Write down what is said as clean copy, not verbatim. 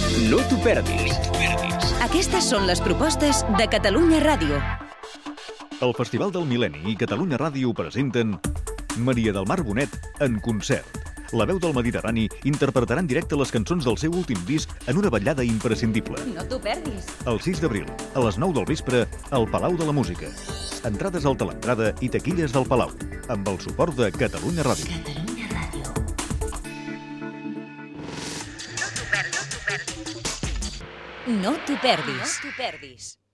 No t'ho perdis. Aquestes són les propostes de Catalunya Ràdio. El Festival del Mil·lenni i Catalunya Ràdio presenten Maria del Mar Bonet en concert. La veu del Mediterrani interpretarà en directe les cançons del seu últim disc en una ballada imprescindible. No t'ho perdis. El 6 d'abril, a les 9 del vespre, al Palau de la Música. Entrades al Talentrada i taquilles del Palau, amb el suport de Catalunya Ràdio. Catalunya Ràdio. No t'ho perdis. No t'ho perdis.